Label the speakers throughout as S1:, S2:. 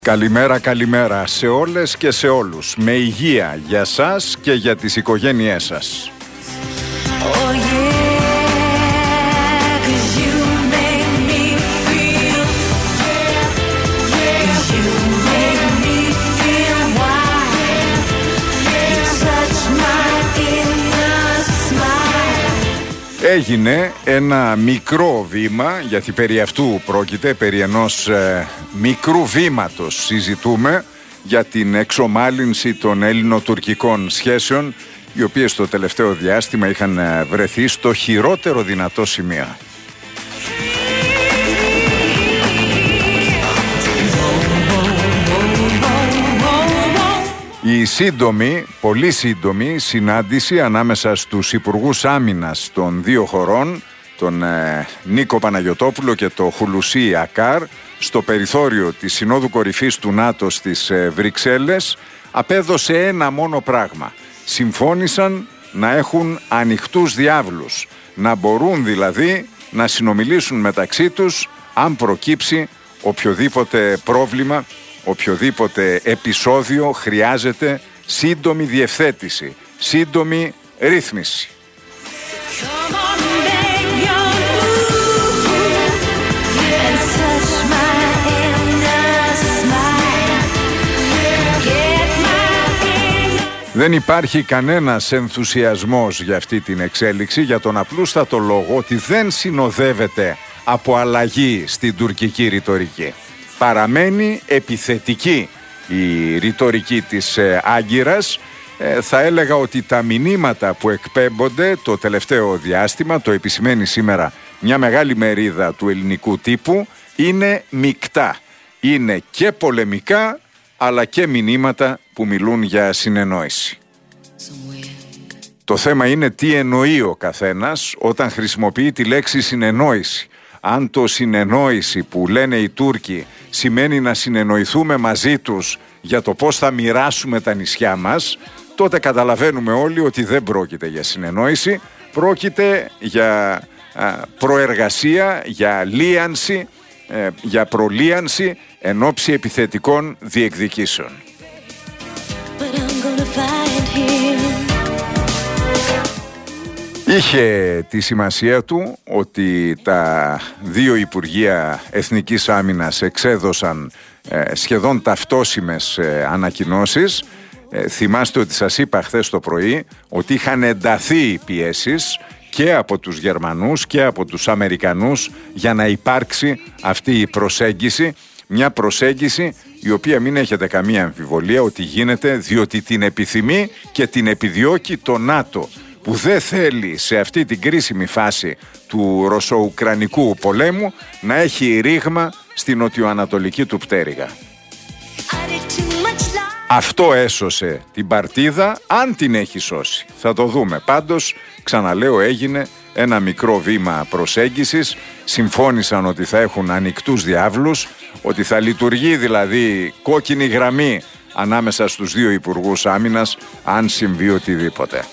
S1: Καλημέρα, καλημέρα σε όλες και σε όλους. Με υγεία για σας και για τις οικογένειές σας. Έγινε ένα μικρό βήμα, γιατί περί αυτού πρόκειται, περί ενός μικρού βήματος συζητούμε, για την εξομάλυνση των ελληνοτουρκικών σχέσεων, οι οποίες το τελευταίο διάστημα είχαν βρεθεί στο χειρότερο δυνατό σημείο. Η σύντομη, πολύ σύντομη συνάντηση ανάμεσα στους υπουργούς άμυνας των δύο χωρών, τον Νίκο Παναγιωτόπουλο και το Χουλουσί Ακάρ, στο περιθώριο της Συνόδου Κορυφής του ΝΑΤΟ στις Βρυξέλλες, απέδωσε ένα μόνο πράγμα. Συμφώνησαν να έχουν ανοιχτούς διάβλους, να μπορούν δηλαδή να συνομιλήσουν μεταξύ τους αν προκύψει οποιοδήποτε πρόβλημα, οποιοδήποτε επεισόδιο χρειάζεται σύντομη διευθέτηση, σύντομη ρύθμιση. Δεν υπάρχει κανένας ενθουσιασμός για αυτή την εξέλιξη, για τον απλούστατο λόγο ότι δεν συνοδεύεται από αλλαγή στην τουρκική ρητορική. Παραμένει επιθετική η ρητορική της Άγκυρας. Θα έλεγα ότι τα μηνύματα που εκπέμπονται το τελευταίο διάστημα, το επισημαίνει σήμερα μια μεγάλη μερίδα του ελληνικού τύπου, είναι μεικτά. Είναι και πολεμικά, αλλά και μηνύματα που μιλούν για συνεννόηση. Το θέμα είναι τι εννοεί ο καθένας όταν χρησιμοποιεί τη λέξη συνεννόηση. Αν το συνεννόηση που λένε οι Τούρκοι σημαίνει να συνεννοηθούμε μαζί τους για το πώς θα μοιράσουμε τα νησιά μας, τότε καταλαβαίνουμε όλοι ότι δεν πρόκειται για συνεννόηση, πρόκειται για προεργασία, για λίανση, για προλίανση εν ώψη επιθετικών διεκδικήσεων. Είχε τη σημασία του ότι τα δύο Υπουργεία Εθνικής Άμυνας εξέδωσαν σχεδόν ταυτόσιμες ανακοινώσεις. Θυμάστε ότι σας είπα χθες το πρωί ότι είχαν ενταθεί οι πιέσεις και από τους Γερμανούς και από τους Αμερικανούς για να υπάρξει αυτή η προσέγγιση. Μια προσέγγιση η οποία, μην έχετε καμία αμφιβολία, ότι γίνεται διότι την επιθυμεί και την επιδιώκει το ΝΑΤΟ, που δεν θέλει σε αυτή την κρίσιμη φάση του ρωσο-ουκρανικού πολέμου να έχει ρήγμα στην νοτιοανατολική του πτέρυγα. Αυτό έσωσε την παρτίδα, αν την έχει σώσει. Θα το δούμε. Πάντως, ξαναλέω, έγινε ένα μικρό βήμα προσέγγισης. Συμφώνησαν ότι θα έχουν ανοιχτούς διάβλους, ότι θα λειτουργεί δηλαδή κόκκινη γραμμή ανάμεσα στους δύο υπουργούς άμυνας αν συμβεί οτιδήποτε.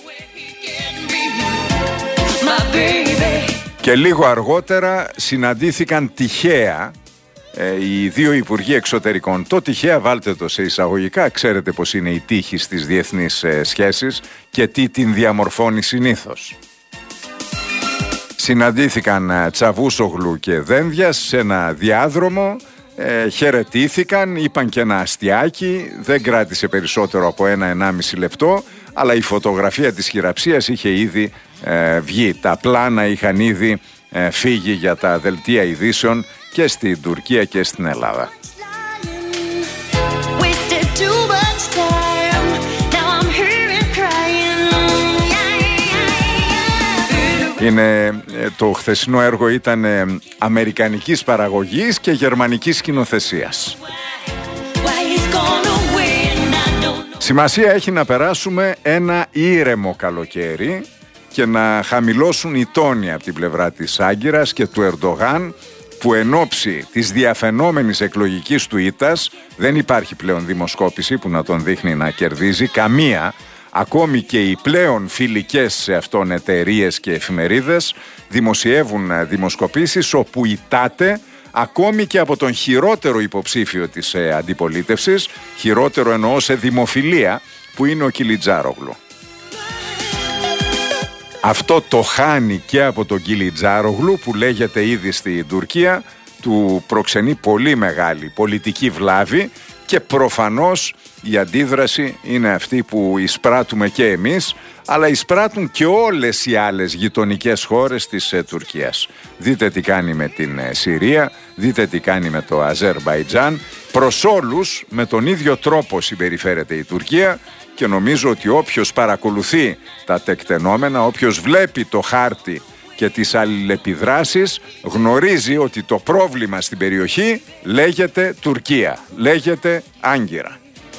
S1: Και λίγο αργότερα συναντήθηκαν τυχαία οι δύο υπουργοί εξωτερικών. Το τυχαία βάλτε το σε εισαγωγικά, ξέρετε πως είναι η τύχη στις διεθνείς σχέσεις και τι την διαμορφώνει συνήθως. Συναντήθηκαν Τσαβούσογλου και Δένδιας σε ένα διάδρομο, χαιρετήθηκαν, είπαν και ένα αστιάκι, δεν κράτησε περισσότερο από 1-1,5 λεπτό, αλλά η φωτογραφία της χειραψίας είχε ήδη βγει. Τα πλάνα είχαν ήδη φύγει για τα δελτία ειδήσεων και στην Τουρκία και στην Ελλάδα. Το χθεσινό έργο ήταν αμερικανικής παραγωγής και γερμανικής σκηνοθεσίας. Σημασία έχει να περάσουμε ένα ήρεμο καλοκαίρι και να χαμηλώσουν οι τόνοι από την πλευρά της Άγκυρας και του Ερντογάν, που εν ώψη της διαφαινόμενης εκλογικής του ήττας δεν υπάρχει πλέον δημοσκόπηση που να τον δείχνει να κερδίζει, καμία. Ακόμη και οι πλέον φιλικές σε αυτόν εταιρείες και εφημερίδες δημοσιεύουν δημοσκοπήσεις όπου ηττάται ακόμη και από τον χειρότερο υποψήφιο της αντιπολίτευσης, χειρότερο εννοώ σε δημοφιλία, που είναι ο Κιλιτζάρογλου. Αυτό το χάνει και από τον Κιλιτζάρογλου, που λέγεται ήδη στην Τουρκία, του προξενεί πολύ μεγάλη πολιτική βλάβη, και προφανώς η αντίδραση είναι αυτή που εισπράττουμε και εμείς, αλλά εισπράττουν και όλες οι άλλες γειτονικές χώρες της Τουρκίας. Δείτε τι κάνει με την Συρία, δείτε τι κάνει με το Αζερμπαϊτζάν. Προς όλους με τον ίδιο τρόπο συμπεριφέρεται η Τουρκία, και νομίζω ότι όποιος παρακολουθεί τα τεκτενόμενα, όποιος βλέπει το χάρτη και τις αλληλεπιδράσεις, γνωρίζει ότι το πρόβλημα στην περιοχή λέγεται Τουρκία, λέγεται Άγκυρα.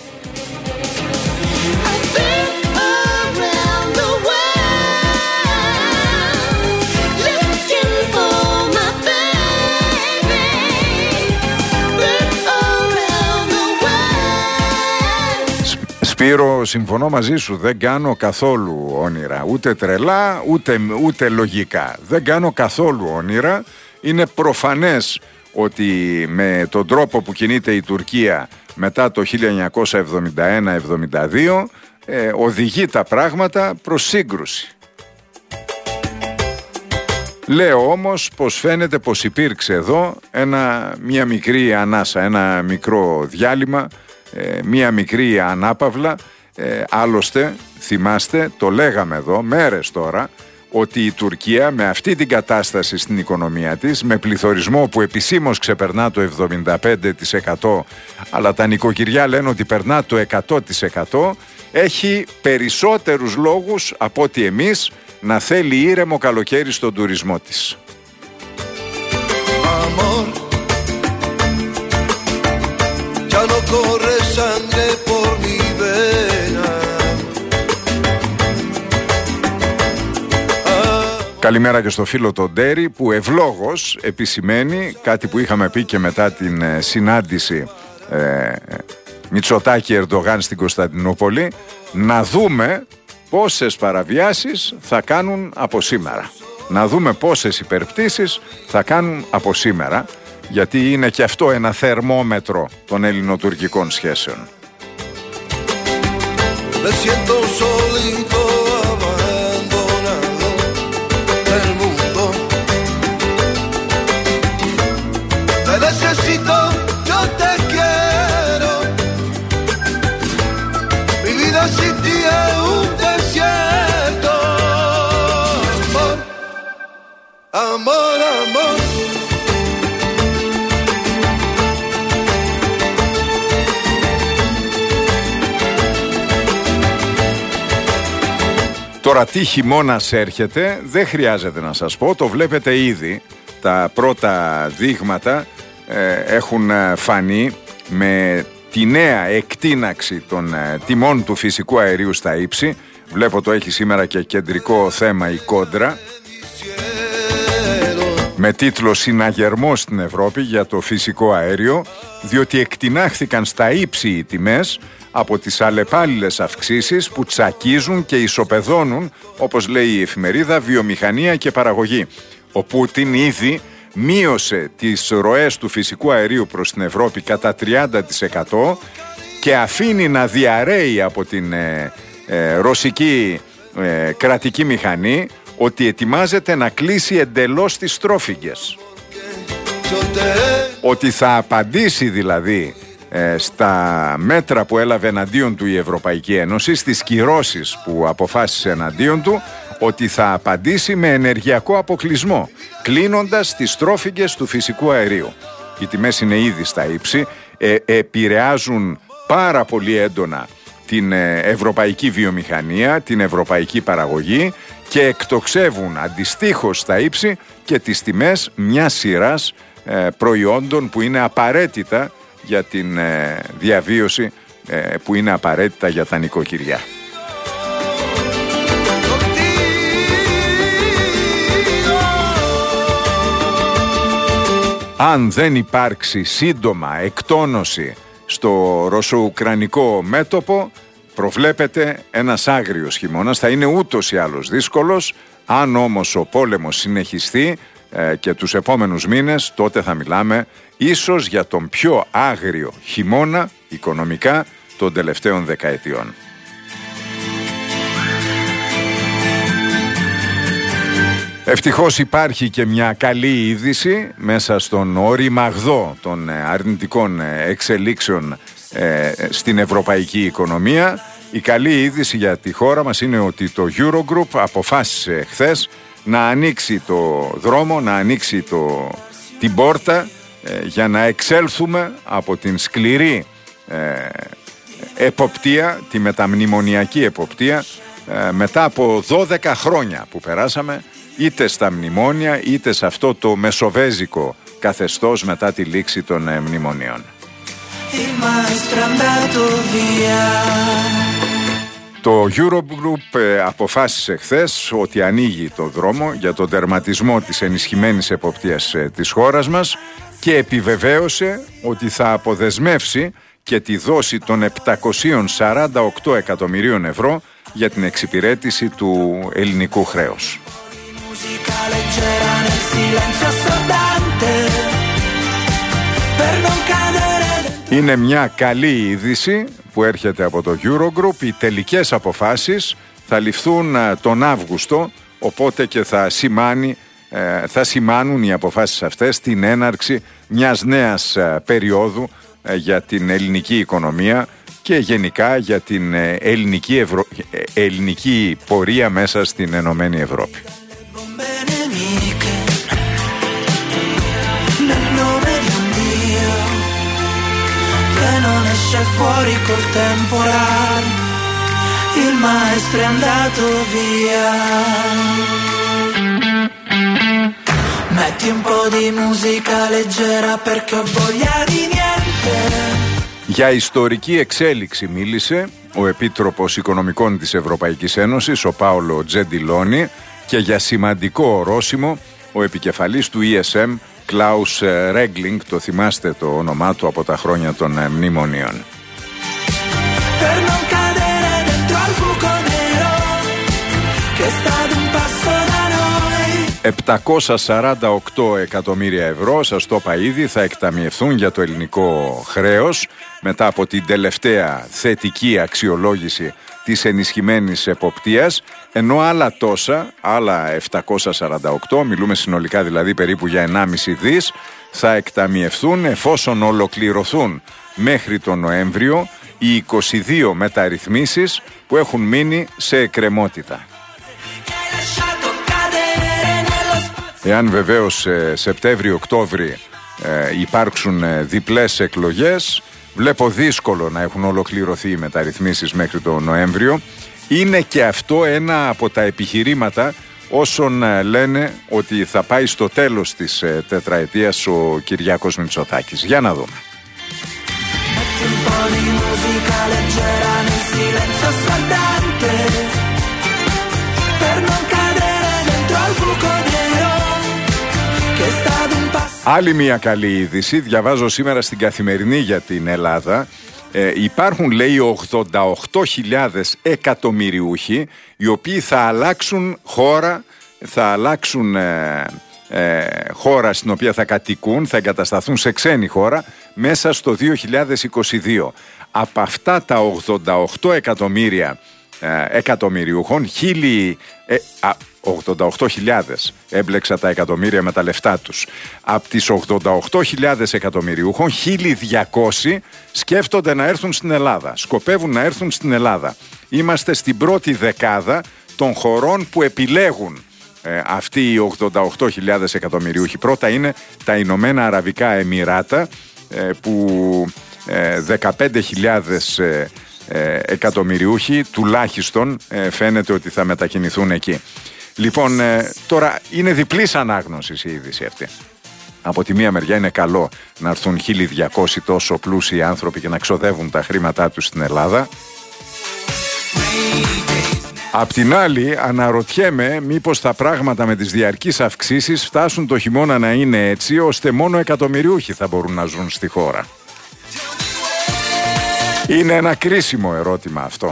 S1: Σπύρο, συμφωνώ μαζί σου, δεν κάνω καθόλου όνειρα, ούτε τρελά, ούτε λογικά. Δεν κάνω καθόλου όνειρα. Είναι προφανές ότι με τον τρόπο που κινείται η Τουρκία μετά το 1971-72 οδηγεί τα πράγματα προς σύγκρουση. Λέω όμως πως φαίνεται πως υπήρξε εδώ μια μικρή ανάσα, ένα μικρό διάλειμμα, μία μικρή ανάπαυλα. Άλλωστε θυμάστε, το λέγαμε εδώ μέρες τώρα, ότι η Τουρκία με αυτή την κατάσταση στην οικονομία της, με πληθωρισμό που επισήμως ξεπερνά το 75%, αλλά τα νοικοκυριά λένε ότι περνά το 100%, έχει περισσότερους λόγους από ότι εμείς να θέλει ήρεμο καλοκαίρι στον τουρισμό της. Καλημέρα και στο φίλο τον Ντέρι, που ευλόγως επισημαίνει κάτι που είχαμε πει και μετά την συνάντηση Μητσοτάκη-Ερντογάν στην Κωνσταντινούπολη, να δούμε πόσες παραβιάσεις θα κάνουν από σήμερα. Να δούμε πόσες υπερπτήσεις θα κάνουν από σήμερα, γιατί είναι και αυτό ένα θερμόμετρο των ελληνοτουρκικών σχέσεων. Τώρα τι χειμώνας έρχεται δεν χρειάζεται να σας πω, το βλέπετε ήδη. Τα πρώτα δείγματα έχουν φανεί με τη νέα εκτείναξη των τιμών του φυσικού αερίου στα ύψη. Βλέπω το έχει σήμερα και κεντρικό θέμα η Κόντρα, με τίτλο «Συναγερμός στην Ευρώπη για το φυσικό αέριο», διότι εκτινάχθηκαν στα ύψη οι τιμές από τις αλλεπάλληλες αυξήσεις που τσακίζουν και ισοπεδώνουν, όπως λέει η εφημερίδα, βιομηχανία και παραγωγή. Ο Πούτιν ήδη μείωσε τις ροές του φυσικού αερίου προς την Ευρώπη κατά 30% και αφήνει να διαρρέει από την ρωσική κρατική μηχανή ότι ετοιμάζεται να κλείσει εντελώς τις τρόφιγγες. Ότι θα απαντήσει δηλαδή στα μέτρα που έλαβε εναντίον του η Ευρωπαϊκή Ένωση, στις κυρώσεις που αποφάσισε εναντίον του, ότι θα απαντήσει με ενεργειακό αποκλεισμό, κλείνοντας τις τρόφιγγες του φυσικού αερίου. Οι τιμές είναι ήδη στα ύψη, επηρεάζουν πάρα πολύ έντονα την ευρωπαϊκή βιομηχανία, την ευρωπαϊκή παραγωγή και εκτοξεύουν αντιστοίχως στα ύψη και τις τιμές μιας σειράς προϊόντων που είναι απαραίτητα για την διαβίωση, που είναι απαραίτητα για τα νοικοκυριά. Αν δεν υπάρξει σύντομα εκτόνωση στο ρωσο-ουκρανικό μέτωπο, προβλέπεται ένας άγριος χειμώνας. Θα είναι ούτως ή άλλως δύσκολος. Αν όμως ο πόλεμος συνεχιστεί, και τους επόμενους μήνες, τότε θα μιλάμε ίσως για τον πιο άγριο χειμώνα οικονομικά των τελευταίων δεκαετιών. Ευτυχώς υπάρχει και μια καλή είδηση μέσα στον οριμαγδό των αρνητικών εξελίξεων στην ευρωπαϊκή οικονομία. Η καλή είδηση για τη χώρα μας είναι ότι το Eurogroup αποφάσισε χθες να ανοίξει το δρόμο, να ανοίξει την πόρτα για να εξέλθουμε από την σκληρή εποπτεία, τη μεταμνημονιακή εποπτεία, μετά από 12 χρόνια που περάσαμε είτε στα μνημόνια είτε σε αυτό το μεσοβέζικο καθεστώς μετά τη λήξη των μνημονίων. Το Eurogroup αποφάσισε χθες ότι ανοίγει το δρόμο για τον τερματισμό της ενισχυμένης εποπτείας της χώρας μας και επιβεβαίωσε ότι θα αποδεσμεύσει και τη δόση των 748 εκατομμυρίων ευρώ για την εξυπηρέτηση του ελληνικού χρέους. Είναι μια καλή είδηση που έρχεται από το Eurogroup. Οι τελικές αποφάσεις θα ληφθούν τον Αύγουστο, οπότε και θα σημάνουν οι αποφάσεις αυτές την έναρξη μιας νέας περίοδου για την ελληνική οικονομία και γενικά για την ελληνική πορεία μέσα στην Ενωμένη Ευρώπη.
S2: Fuori col temporale, il maestro è andato via. Metti un po' di musica leggera perché ho voglia di niente.
S1: Για ιστορική εξέλιξη μίλησε ο Επίτροπος Οικονομικών της Ευρωπαϊκής Ένωσης, ο Πάολο Τζεντιλόνι, και για σημαντικό ορόσημο ο επικεφαλής του ESM, Klaus Regling, το θυμάστε το όνομά του από τα χρόνια των μνημονίων. 748 εκατομμύρια ευρώ, σας το είπα ήδη, θα εκταμιευθούν για το ελληνικό χρέος μετά από την τελευταία θετική αξιολόγηση της ενισχυμένης εποπτείας, ενώ άλλα τόσα, άλλα 748, μιλούμε συνολικά δηλαδή περίπου για 1,5 δις, θα εκταμιευθούν εφόσον ολοκληρωθούν μέχρι τον Νοέμβριο οι 22 μεταρρυθμίσεις που έχουν μείνει σε εκκρεμότητα. Εάν βεβαίως Σεπτέμβριο-Οκτώβρη υπάρξουν διπλές εκλογές, βλέπω δύσκολο να έχουν ολοκληρωθεί οι μεταρρυθμίσεις μέχρι τον Νοέμβριο. Είναι και αυτό ένα από τα επιχειρήματα όσων λένε ότι θα πάει στο τέλος της τετραετίας ο Κυριάκος Μητσοτάκης. Για να δούμε. Άλλη μια καλή είδηση, διαβάζω σήμερα στην Καθημερινή για την Ελλάδα. Υπάρχουν, λέει, 88.000 εκατομμυριούχοι οι οποίοι θα αλλάξουν χώρα, χώρα στην οποία θα κατοικούν, θα εγκατασταθούν σε ξένη χώρα μέσα στο 2022. Από αυτά τα 88 εκατομμύρια εκατομμυριούχων, 88.000, έμπλεξα τα εκατομμύρια με τα λεφτά τους. Από τις 88.000 εκατομμυριούχων, 1.200 σκέφτονται να έρθουν στην Ελλάδα, σκοπεύουν να έρθουν στην Ελλάδα. Είμαστε στην πρώτη δεκάδα των χωρών που επιλέγουν αυτοί οι 88.000 εκατομμυριούχοι. Πρώτα είναι τα Ηνωμένα Αραβικά Εμιράτα, που 15.000 εκατομμυριούχοι τουλάχιστον φαίνεται ότι θα μετακινηθούν εκεί. Λοιπόν, τώρα είναι διπλής ανάγνωσης η είδηση αυτή. Από τη μία μεριά είναι καλό να έρθουν 1.200 τόσο πλούσιοι άνθρωποι και να ξοδεύουν τα χρήματά τους στην Ελλάδα. Απ' την άλλη αναρωτιέμαι μήπως τα πράγματα με τις διαρκείς αυξήσεις φτάσουν το χειμώνα να είναι έτσι ώστε μόνο εκατομμυριούχοι θα μπορούν να ζουν στη χώρα. Είναι ένα κρίσιμο ερώτημα αυτό.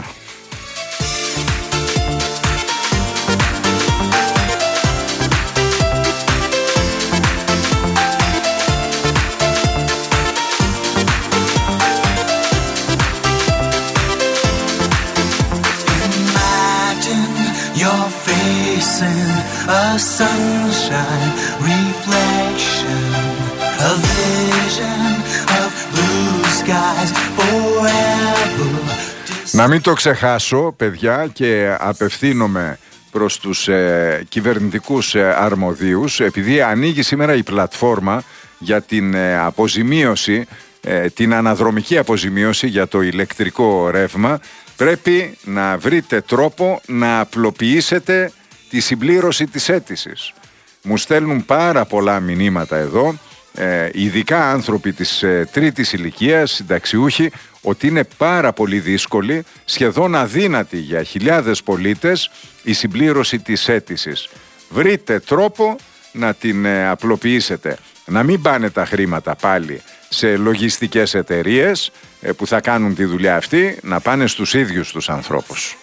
S2: your face in a sunshine reflection, a vision of blue skies forever.
S1: Να μην το ξεχάσω, παιδιά, και απευθύνομαι προς τους κυβερνητικούς αρμοδίους, επειδή ανοίγει σήμερα η πλατφόρμα για την αποζημίωση, την αναδρομική αποζημίωση για το ηλεκτρικό ρεύμα. Πρέπει να βρείτε τρόπο να απλοποιήσετε τη συμπλήρωση της αίτησης. Μου στέλνουν πάρα πολλά μηνύματα εδώ, ειδικά άνθρωποι της τρίτης ηλικίας, συνταξιούχοι, ότι είναι πάρα πολύ δύσκολη, σχεδόν αδύνατη για χιλιάδες πολίτες η συμπλήρωση της αίτησης. Βρείτε τρόπο να την απλοποιήσετε. Να μην πάνε τα χρήματα πάλι σε λογιστικές εταιρείες που θα κάνουν τη δουλειά αυτή, να πάνε στους ίδιους τους ανθρώπους.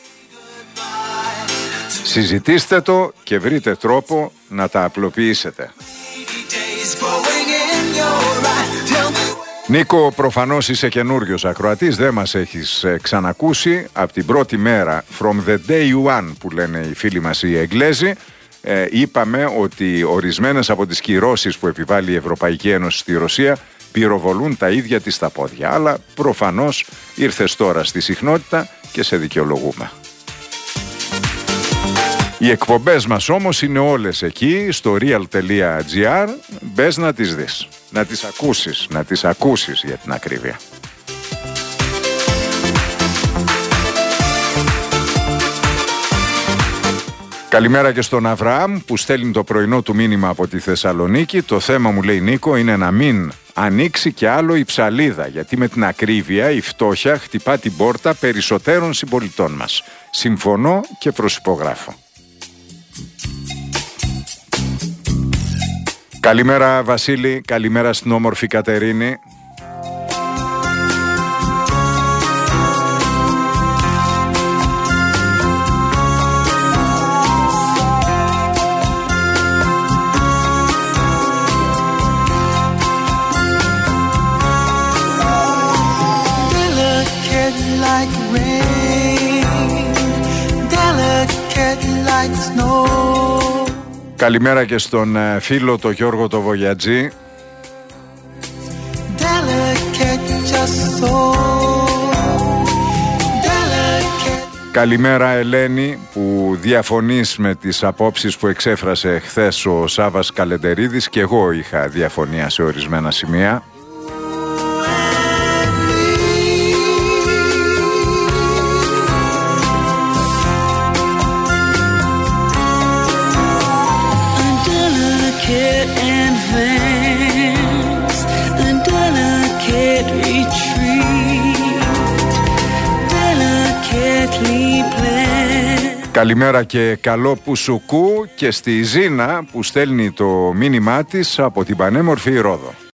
S1: Συζητήστε το και βρείτε τρόπο να τα απλοποιήσετε. Νίκο, προφανώς είσαι καινούριος ακροατής, δεν μας έχεις ξανακούσει από την πρώτη μέρα, from the day one που λένε οι φίλοι μας οι Εγγλέζοι. Είπαμε ότι ορισμένες από τις κυρώσεις που επιβάλλει η Ευρωπαϊκή Ένωση στη Ρωσία πυροβολούν τα ίδια της τα πόδια. Αλλά προφανώς ήρθες τώρα στη συχνότητα και σε δικαιολογούμε. Οι εκπομπές μας όμως είναι όλες εκεί στο real.gr. Μπες να τις δεις, να τις ακούσεις για την ακρίβεια. Καλημέρα και στον Αβραάμ που στέλνει το πρωινό του μήνυμα από τη Θεσσαλονίκη. Το θέμα, μου λέει Νίκο, είναι να μην ανοίξει και άλλο η ψαλίδα, γιατί με την ακρίβεια η φτώχεια χτυπά την πόρτα περισσότερων συμπολιτών μας. Συμφωνώ και προσυπογράφω. Καλημέρα Βασίλη, καλημέρα στην όμορφη Κατερίνη. Καλημέρα και στον φίλο το Γιώργο το Βογιατζή. Καλημέρα Ελένη, που διαφωνείς με τις απόψεις που εξέφρασε χθες ο Σάββας Καλεντερίδης, και εγώ είχα διαφωνία σε ορισμένα σημεία. Καλημέρα και καλό πουσουκού και στη Ζήνα που στέλνει το μήνυμά της από την πανέμορφη Ρόδο.